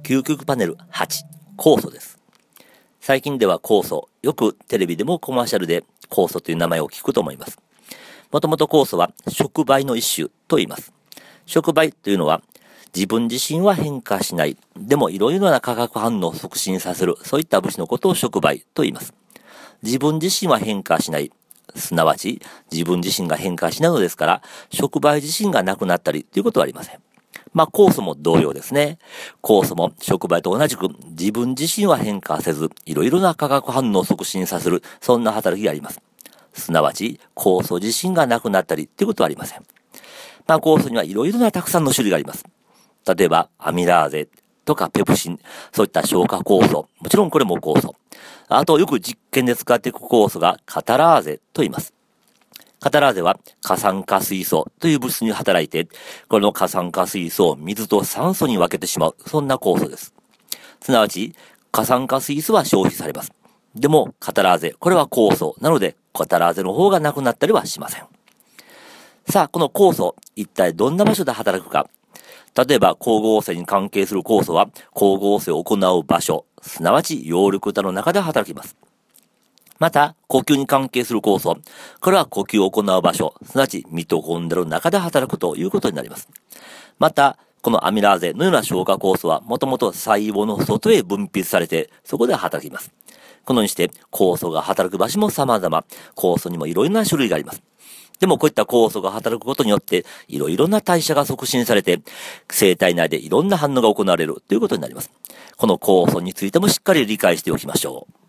究極パネル8、酵素です。最近では酵素、よくテレビでもコマーシャルで酵素という名前を聞くと思います。もともと酵素は触媒の一種と言います。触媒というのは自分自身は変化しない、でもいろいろな化学反応を促進させる、そういった物質のことを触媒と言います。自分自身は変化しない、すなわち自分自身が変化しないのですから、触媒自身がなくなったりということはありません。酵素も同様ですね。酵素も触媒と同じく自分自身は変化せず、いろいろな化学反応を促進させる、そんな働きがあります。すなわち、酵素自身がなくなったりということはありません。酵素にはいろいろなたくさんの種類があります。例えば、アミラーゼとかペプシン、そういった消化酵素、もちろんこれも酵素。あと、よく実験で使っていく酵素がカタラーゼと言います。カタラーゼは過酸化水素という物質に働いて、この過酸化水素を水と酸素に分けてしまう、そんな酵素です。すなわち、過酸化水素は消費されます。でも、カタラーゼ、これは酵素なので、カタラーゼの方がなくなったりはしません。さあ、この酵素、一体どんな場所で働くか。例えば、光合成に関係する酵素は、光合成を行う場所、すなわち葉緑体の中で働きます。また、呼吸に関係する酵素。これは呼吸を行う場所、すなわちミトコンドリアの中で働くということになります。また、このアミラーゼのような消化酵素は、もともと細胞の外へ分泌されて、そこで働きます。このようにして、酵素が働く場所も様々、酵素にもいろいろな種類があります。でもこういった酵素が働くことによって、いろいろな代謝が促進されて、生体内でいろんな反応が行われるということになります。この酵素についてもしっかり理解しておきましょう。